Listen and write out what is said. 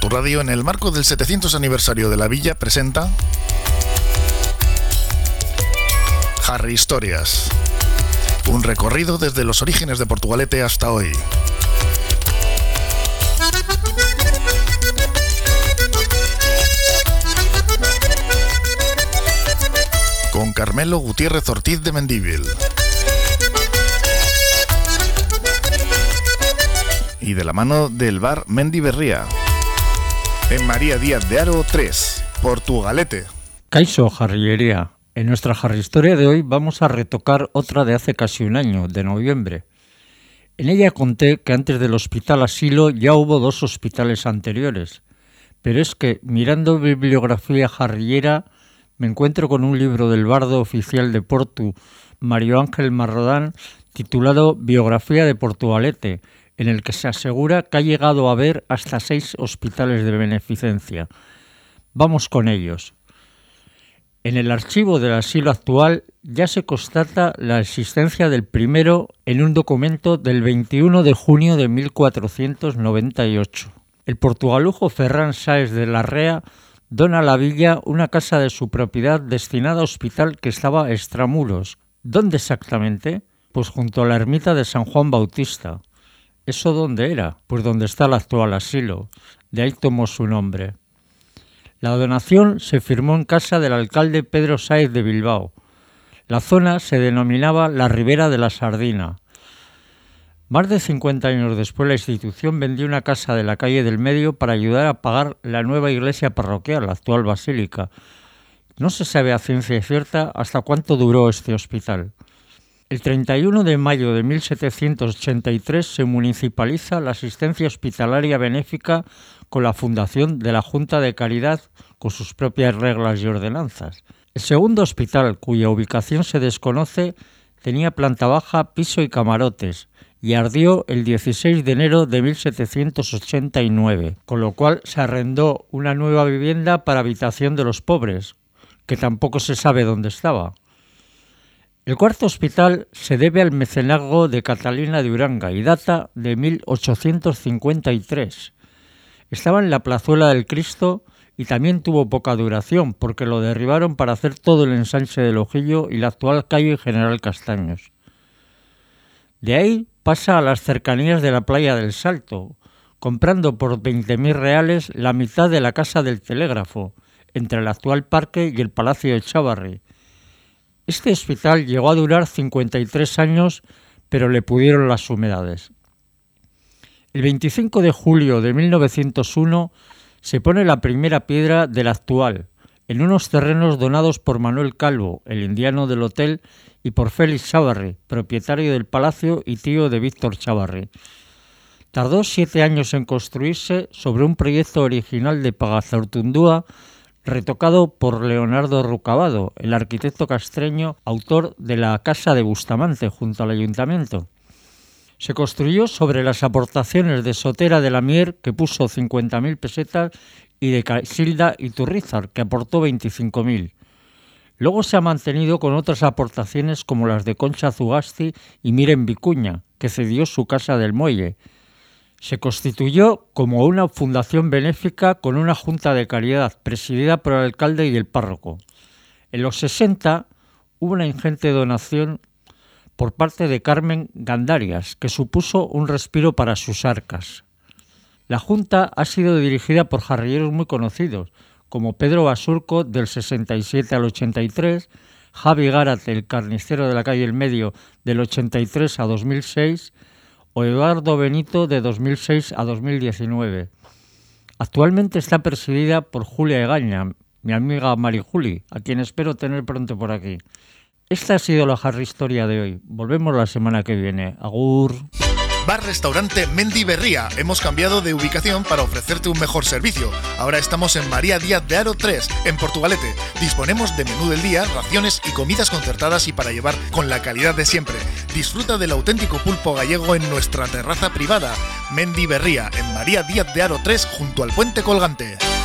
Tu Radio, en el marco del 700 aniversario de la villa, presenta Harry Historias, un recorrido desde los orígenes de Portugalete hasta hoy. Con Carmelo Gutiérrez Ortiz de Mendívil. Y de la mano del bar Mendi Berría. En María Díaz de Haro 3, Portugalete. Kaixo Jarrillería. En nuestra Harry Historia de hoy vamos a retocar otra de hace casi un año, de noviembre. En ella conté que antes del Hospital Asilo ya hubo 2 hospitales anteriores, pero es que mirando bibliografía jarrillera me encuentro con un libro del bardo oficial de Portu, Mario Ángel Marrodán, titulado Biografía de Portugalete, en el que se asegura que ha llegado a haber hasta 6 hospitales de beneficencia. Vamos con ellos. En el archivo del asilo actual ya se constata la existencia del primero en un documento del 21 de junio de 1498. El portugalujo Ferran Sáez de Larrea dona a la villa una casa de su propiedad destinada a hospital que estaba extramuros. ¿Dónde exactamente? Pues junto a la ermita de San Juan Bautista. ¿Eso dónde era? Pues donde está el actual asilo. De ahí tomó su nombre. La donación se firmó en casa del alcalde Pedro Sáez de Bilbao. La zona se denominaba la Ribera de la Sardina. Más de 50 años después, la institución vendió una casa de la calle del Medio para ayudar a pagar la nueva iglesia parroquial, la actual basílica. No se sabe a ciencia cierta hasta cuánto duró este hospital. El 31 de mayo de 1783 se municipaliza la asistencia hospitalaria benéfica con la fundación de la Junta de Caridad con sus propias reglas y ordenanzas. El segundo hospital, cuya ubicación se desconoce, tenía planta baja, piso y camarotes y ardió el 16 de enero de 1789, con lo cual se arrendó una nueva vivienda para habitación de los pobres, que tampoco se sabe dónde estaba. El cuarto hospital se debe al mecenazgo de Catalina de Uranga y data de 1853. Estaba en la Plazuela del Cristo y también tuvo poca duración porque lo derribaron para hacer todo el ensanche del Ojillo y la actual calle General Castaños. De ahí pasa a las cercanías de la playa del Salto, comprando por 20.000 reales la mitad de la Casa del Telégrafo, entre el actual parque y el Palacio de Chávarri. Este hospital llegó a durar 53 años, pero le pudieron las humedades. El 25 de julio de 1901 se pone la primera piedra del actual, en unos terrenos donados por Manuel Calvo, el indiano del hotel, y por Félix Chávarri, propietario del palacio y tío de Víctor Chávarri. Tardó 7 años en construirse sobre un proyecto original de Pagazortundúa, retocado por Leonardo Rucabado, el arquitecto castreño, autor de la Casa de Bustamante, junto al ayuntamiento. Se construyó sobre las aportaciones de Sotera de la Mier, que puso 50.000 pesetas, y de Casilda Iturrizar, que aportó 25.000. Luego se ha mantenido con otras aportaciones como las de Concha Zugasti y Miren Vicuña, que cedió su casa del Muelle. Se constituyó como una fundación benéfica con una junta de caridad presidida por el alcalde y el párroco. En los 60 hubo una ingente donación por parte de Carmen Gandarias, que supuso un respiro para sus arcas. La junta ha sido dirigida por jarrilleros muy conocidos, como Pedro Basurco del 67 al 83, Javi Gárate, el carnicero de la calle El Medio del 83 a 2006, o Eduardo Benito de 2006 a 2019. Actualmente está presidida por Julia Egaña, mi amiga Mari Juli, a quien espero tener pronto por aquí. Esta ha sido la Harry Historia de hoy. Volvemos la semana que viene. Agur. Bar-restaurante Mendi Berría. Hemos cambiado de ubicación para ofrecerte un mejor servicio. Ahora estamos en María Díaz de Haro 3, en Portugalete. Disponemos de menú del día, raciones y comidas concertadas y para llevar con la calidad de siempre. Disfruta del auténtico pulpo gallego en nuestra terraza privada. Mendi Berría, en María Díaz de Haro 3, junto al puente colgante.